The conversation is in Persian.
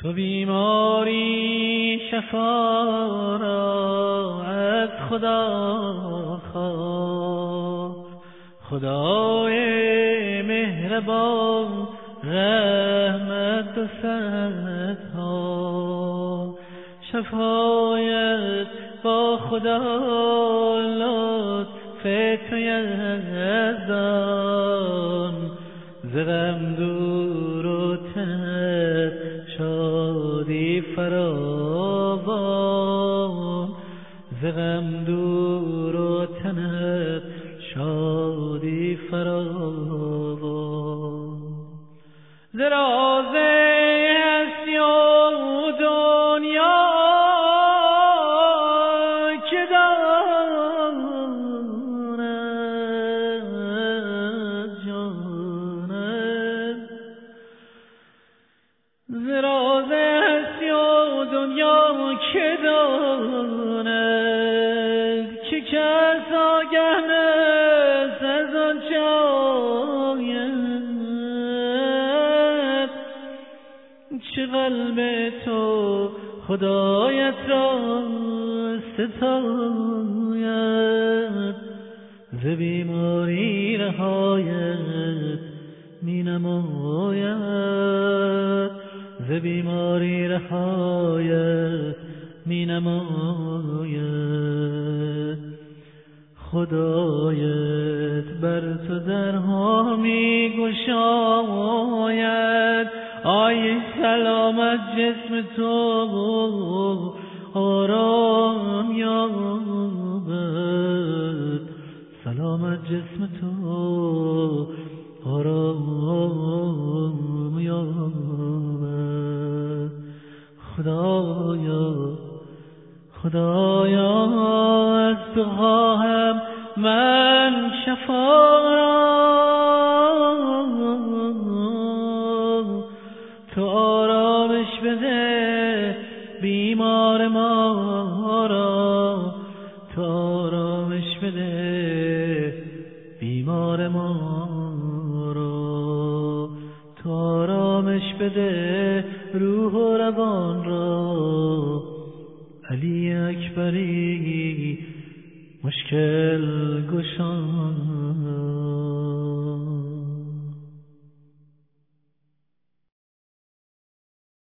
تو بیماری شفا را از خدا خواه، خدای مهربان رحمت و صدها، شفایت با خدا لطف تو یزدان، ز غم دور و تنت شادی فراوان، ز غم دور و تنت شادی فراوان. ز راز هستی و دنیا که داند جانم، ز راز هستی و دنیا که داند که کس آگه نیست از آنچه آید، چه قلب تو خدایت را ستاید، ز بیماری رهایت می نماید، ز بیماری رهایت می نماید. خدایت بر تو درها می گشاید، آی سلامت جسم تو آرام یابد، سلامت جسم تو آرام یابد. خدایا از تو خواهم من شفا را، تو آرامش بده بیمار ما را، تو آرامش بده بیمار ما را، تو آرامش بده روح و روان را. علی اکبری مشکل گشا